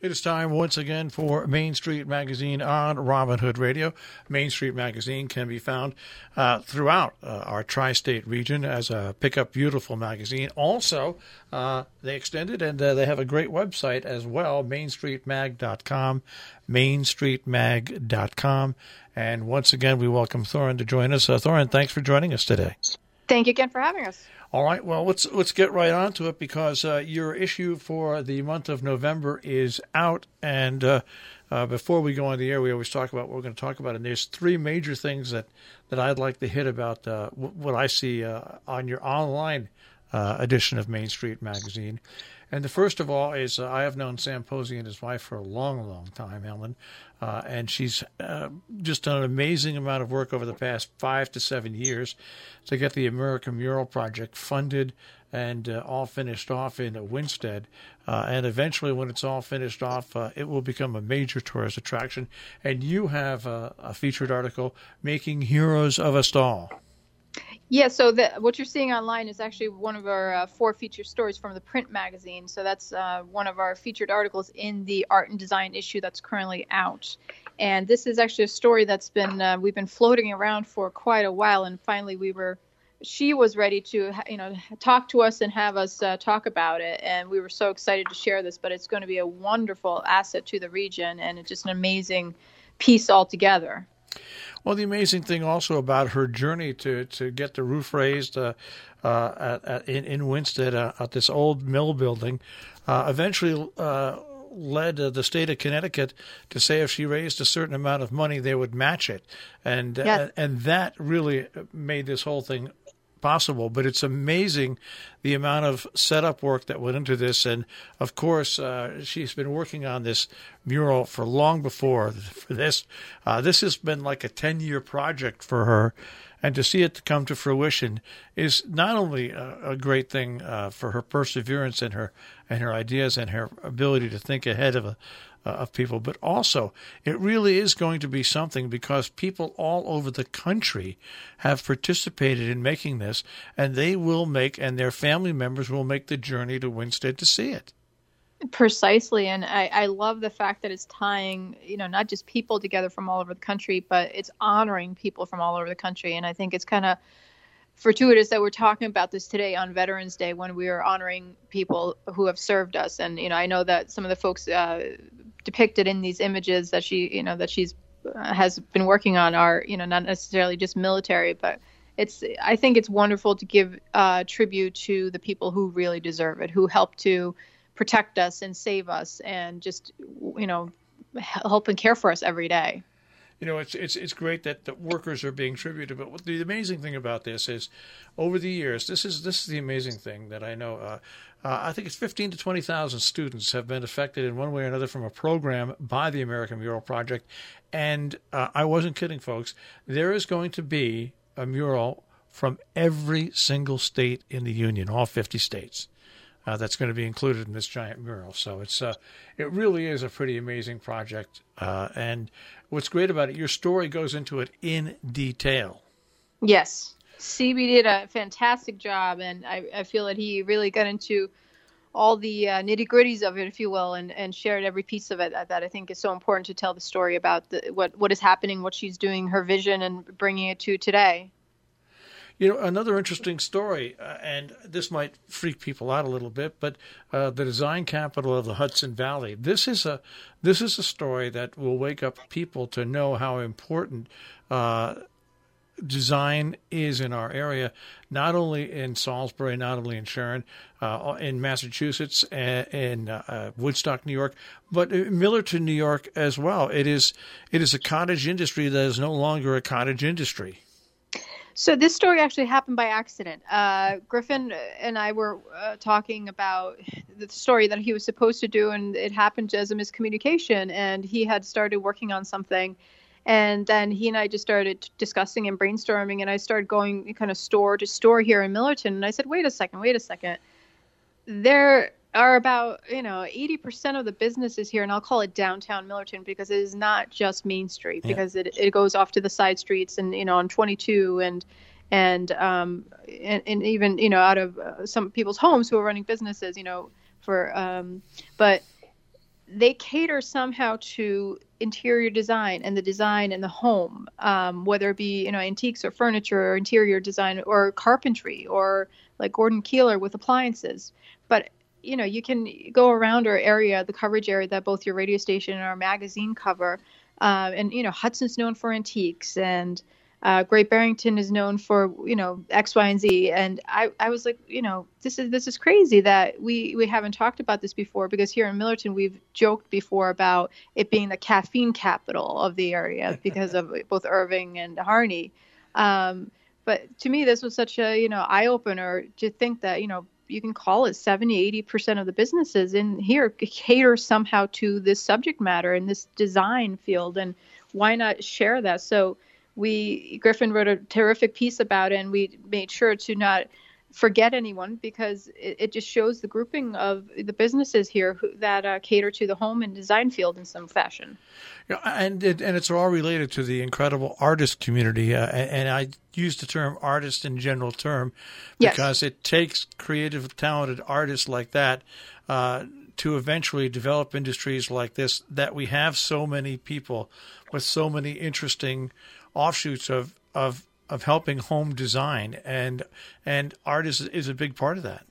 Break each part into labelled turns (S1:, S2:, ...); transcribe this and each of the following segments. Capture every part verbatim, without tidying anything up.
S1: It is time once again for Main Street Magazine on Robin Hood Radio. Main Street Magazine can be found uh, throughout uh, our tri-state region as a pick-up beautiful magazine. Also, uh, they extended and uh, they have a great website as well, main street mag dot com, main street mag dot com. And once again, we welcome Thorin to join us. Uh, Thorin, thanks for joining us today.
S2: Thank you again for having us.
S1: All right, well, let's let's get right on to it because uh, your issue for the month of November is out. And uh, uh, before we go on the air, we always talk about what we're going to talk about. And there's three major things that, that I'd like to hit about uh, what I see uh, on your online uh, edition of Main Street Magazine. And the first of all is uh, I have known Sam Posey and his wife for a long, long time, Ellen. Uh, and she's uh, just done an amazing amount of work over the past five to seven years to get the American Mural Project funded and uh, all finished off in Winstead. Uh, and eventually, when it's all finished off, uh, it will become a major tourist attraction. And you have uh, a featured article, Making Heroes of Us All.
S2: Yeah, so the, what you're seeing online is actually one of our uh, four featured stories from the print magazine. So that's uh, one of our featured articles in the art and design issue that's currently out. And this is actually a story that's been, uh, we've been floating around for quite a while. And finally we were, she was ready to, you know, talk to us and have us uh, talk about it. And we were so excited to share this, but it's going to be a wonderful asset to the region and it's just an amazing piece altogether.
S1: Well, the amazing thing also about her journey to, to get the roof raised uh, uh, at, at, in, in Winstead uh, at this old mill building uh, eventually uh, led uh, the state of Connecticut to say if she raised a certain amount of money, they would match it. And,
S2: yes.
S1: uh, and that really made this whole thing possible. But it's amazing the amount of setup work that went into this. And, of course, uh, she's been working on this mural for long before for this. Uh, this has been like a ten-year project for her. And to see it come to fruition is not only a, a great thing uh, for her perseverance and her and her ideas and her ability to think ahead of a, uh, of people, but also it really is going to be something because people all over the country have participated in making this, and they will make, and their family members will make the journey to Winstead to see it.
S2: Precisely. And I, I love the fact that it's tying, you know, not just people together from all over the country, but it's honoring people from all over the country. And I think it's kind of fortuitous that we're talking about this today on Veterans Day when we are honoring people who have served us. And, you know, I know that some of the folks uh, depicted in these images that she, you know, that she's uh, has been working on are, you know, not necessarily just military, but it's, I think it's wonderful to give uh, tribute to the people who really deserve it, who help to protect us and save us and just, you know, help and care for us every day.
S1: You know, it's it's it's great that the workers are being tributed, but what the amazing thing about this is, over the years, this is this is the amazing thing that I know. Uh, uh, I think it's fifteen to twenty thousand students have been affected in one way or another from a program by the American Mural Project, and uh, I wasn't kidding, folks. There is going to be a mural from every single state in the union, all fifty states. Uh, that's going to be included in this giant mural. So it's uh, it really is a pretty amazing project. Uh, and what's great about it, your story goes into it in detail.
S2: Yes. C B did a fantastic job, and I, I feel that he really got into all the uh, nitty-gritties of it, if you will, and, and shared every piece of it that, that I think is so important to tell the story about the, what, what is happening, what she's doing, her vision, and bringing it to today.
S1: You know, another interesting story, uh, and this might freak people out a little bit, but uh, the design capital of the Hudson Valley. This is a this is a story that will wake up people to know how important uh, design is in our area, not only in Salisbury, not only in Sharon, uh, in Massachusetts, and in uh, Woodstock, New York, but in Millerton, New York as well. It is it is a cottage industry that is no longer a cottage industry.
S2: So this story actually happened by accident. Uh, Griffin and I were uh, talking about the story that he was supposed to do, and it happened as a miscommunication. And he had started working on something, and then he and I just started discussing and brainstorming. And I started going kind of store to store here in Millerton. And I said, "Wait a second, wait a second. There are about, you know, eighty percent of the businesses here, and I'll call it downtown Millerton because it is not just Main Street, because yeah. it, it goes off to the side streets and, you know, on twenty-two and, and, um, and, and even, you know, out of uh, some people's homes who are running businesses, you know, for, um, but they cater somehow to interior design and the design in the home, um, whether it be, you know, antiques or furniture or interior design or carpentry or like Gordon Keeler with appliances. But, you know, you can go around our area, the coverage area that both your radio station and our magazine cover. Uh, and, you know, Hudson's known for antiques, and uh, Great Barrington is known for, you know, X, Y, and Z. And I, I was like, you know, this is this is crazy that we, we haven't talked about this before, because here in Millerton, we've joked before about it being the caffeine capital of the area because of both Irving and Harney. Um, but to me, this was such a, you know, eye opener to think that, you know, you can call it seventy, eighty percent of the businesses in here cater somehow to this subject matter and this design field. And why not share that? So we, Griffin wrote a terrific piece about it, and we made sure to not forget anyone, because it, it just shows the grouping of the businesses here who, that uh, cater to the home and design field in some fashion.
S1: Yeah, and it, and it's all related to the incredible artist community, uh, and, and I use the term artist in general term because yes. It takes creative, talented artists like that uh, to eventually develop industries like this, that we have so many people with so many interesting offshoots of of of helping home design, and and art is is a big part of that.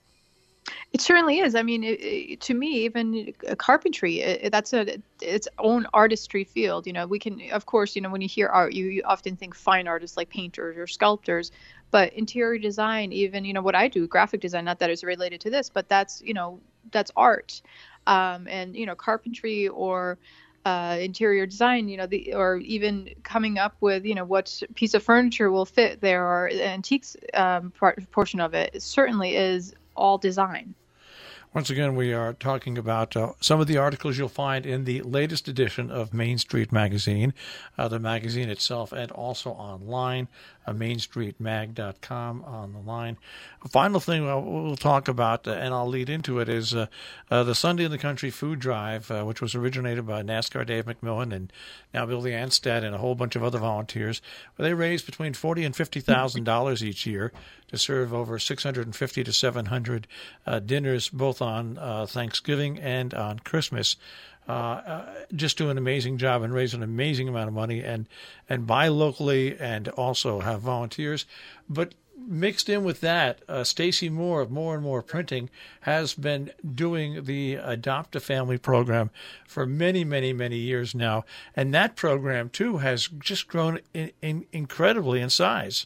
S2: It certainly is. I mean, it, it, to me, even carpentry, it, that's a its own artistry field. You know, we can, of course, you know, when you hear art, you, you often think fine artists like painters or sculptors, but interior design, even, you know, what I do, graphic design, not that it's related to this, but that's, you know, that's art. Um, and, you know, carpentry or Uh, interior design, you know, the, or even coming up with, you know, what piece of furniture will fit there, or antiques um, part, portion of it, it certainly is all design.
S1: Once again, we are talking about uh, some of the articles you'll find in the latest edition of Main Street Magazine, uh, the magazine itself, and also online, uh, main street mag dot com on the line. A final thing we'll, we'll talk about, uh, and I'll lead into it, is uh, uh, the Sunday in the Country food drive, uh, which was originated by NASCAR Dave McMillan and now Billy Anstad and a whole bunch of other volunteers. They raise between forty thousand dollars and fifty thousand dollars each year to serve over six hundred fifty to seven hundred uh, dinners, both on uh, Thanksgiving and on Christmas. Uh, uh, just do an amazing job and raise an amazing amount of money, and, and buy locally and also have volunteers. But mixed in with that, uh, Stacy Moore of More and More Printing has been doing the Adopt a Family program for many, many, many years now. And that program, too, has just grown in, in incredibly in size.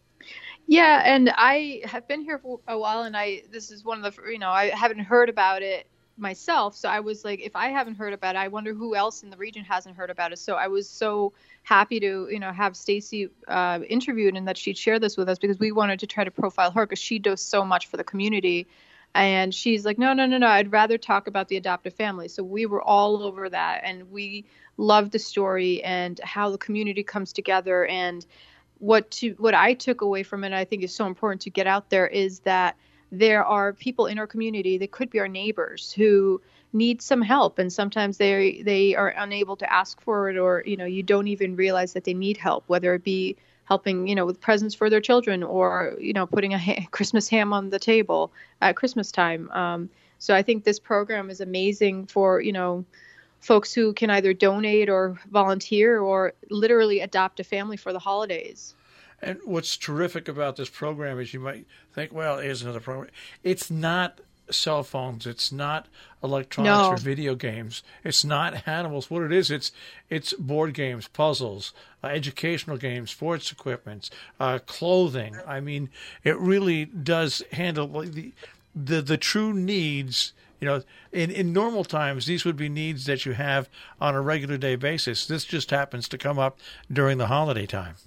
S2: Yeah, and I have been here for a while, and I this is one of the, you know, I haven't heard about it myself. So I was like, if I haven't heard about it, I wonder who else in the region hasn't heard about it. So I was so happy to, you know, have Stacy uh, interviewed, and that she'd share this with us, because we wanted to try to profile her, because she does so much for the community. And she's like, no, no, no, no, I'd rather talk about the Adopt a Family. So we were all over that, and we loved the story and how the community comes together. And what to what I took away from it, I think is so important to get out there, is that there are people in our community that could be our neighbors who need some help, and sometimes they they are unable to ask for it, or, you know, you don't even realize that they need help, whether it be helping, you know, with presents for their children, or, you know, putting a ha- Christmas ham on the table at Christmas time. Um, so I think this program is amazing for, you know, folks who can either donate or volunteer or literally adopt a family for the holidays.
S1: And what's terrific about this program is, you might think, well, here's another program. It's not cell phones. It's not electronics
S2: No.
S1: or video games. It's not animals. What it is, it's it's board games, puzzles, uh, educational games, sports equipment, uh, clothing. I mean, it really does handle the the, the true needs. You know, in, in normal times, these would be needs that you have on a regular day basis. This just happens to come up during the holiday time.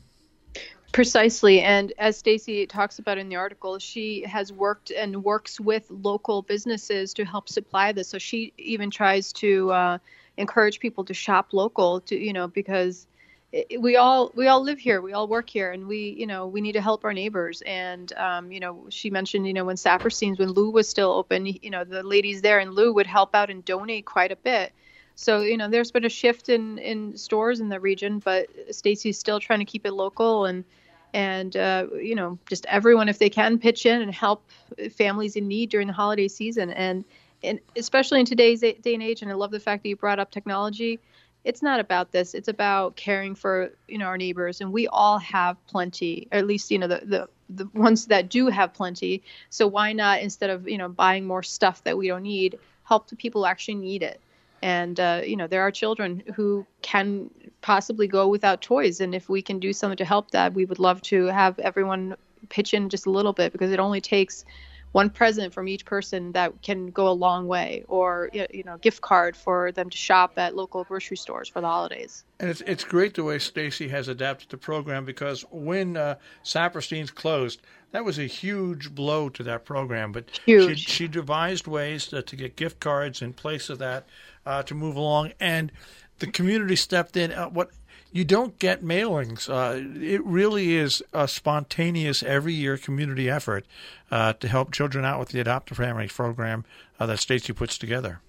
S2: Precisely. And as Stacy talks about in the article, she has worked and works with local businesses to help supply this. So she even tries to uh, encourage people to shop local, to, you know, because it, we all we all live here, we all work here, and we, you know, we need to help our neighbors. And, um, you know, she mentioned, you know, when Saperstein's, when Lou was still open, you know, the ladies there in Lou would help out and donate quite a bit. So, you know, there's been a shift in, in stores in the region, but Stacy's still trying to keep it local, and, and uh, you know, just everyone, if they can, pitch in and help families in need during the holiday season. And and especially in today's day and age, and I love the fact that you brought up technology. It's not about this. It's about caring for, you know, our neighbors, and we all have plenty, or at least, you know, the, the, the ones that do have plenty. So why not, instead of, you know, buying more stuff that we don't need, help the people who actually need it? And, uh, you know, there are children who can possibly go without toys. And if we can do something to help that, we would love to have everyone pitch in just a little bit, because it only takes one present from each person that can go a long way, or, you know, gift card for them to shop at local grocery stores for the holidays.
S1: And it's it's great the way Stacy has adapted the program, because when uh, Saperstein's closed, that was a huge blow to that program. But
S2: huge.
S1: She, she devised ways to, to get gift cards in place of that uh, to move along, and the community stepped in. Uh, what you don't get mailings. Uh, it really is a spontaneous every year community effort uh, to help children out with the Adopt a Family program uh, that Stacy puts together.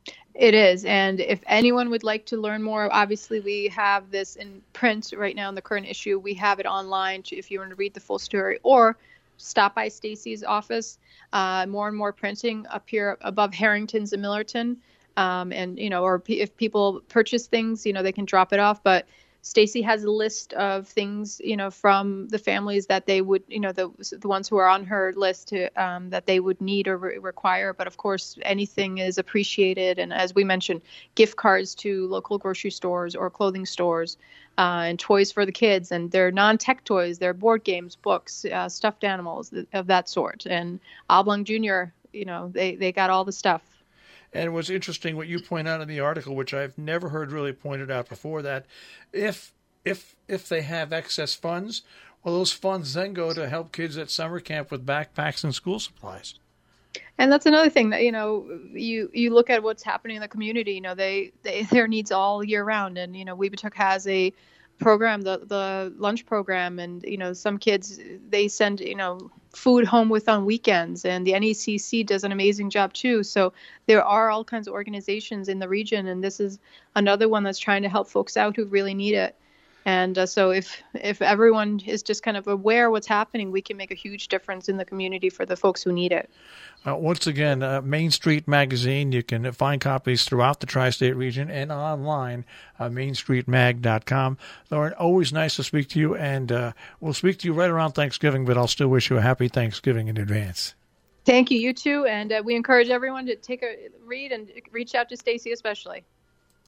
S2: It is. And if anyone would like to learn more, obviously we have this in print right now in the current issue. We have it online if you want to read the full story, or stop by Stacy's office. Uh, more and more printing up here above Harrington's in Millerton. Um, and, you know, or p- if people purchase things, you know, they can drop it off. But Stacy has a list of things, you know, from the families that they would, you know, the the ones who are on her list to, um, that they would need or re- require. But of course, anything is appreciated. And as we mentioned, gift cards to local grocery stores or clothing stores, uh, and toys for the kids. And they're non-tech toys. They're board games, books, uh, stuffed animals of that sort. And Oblong Junior, you know, they, they got all the stuff.
S1: And it was interesting what you point out in the article, which I've never heard really pointed out before, that if if if they have excess funds, well, those funds then go to help kids at summer camp with backpacks and school supplies.
S2: And that's another thing that, you know, you, you look at what's happening in the community, you know, they, they their needs all year round. And, you know, Webutuck has a program, the the lunch program, and, you know, some kids, they send, you know, food home with on weekends, and the N E C C does an amazing job too. So there are all kinds of organizations in the region, and this is another one that's trying to help folks out who really need it. And uh, so if if everyone is just kind of aware of what's happening, we can make a huge difference in the community for the folks who need it.
S1: Uh, once again, uh, Main Street Magazine, you can find copies throughout the tri-state region and online, uh, main street mag dot com. Lauren, always nice to speak to you, and uh, we'll speak to you right around Thanksgiving, but I'll still wish you a happy Thanksgiving in advance.
S2: Thank you, you too, and uh, we encourage everyone to take a read and reach out to Stacy especially.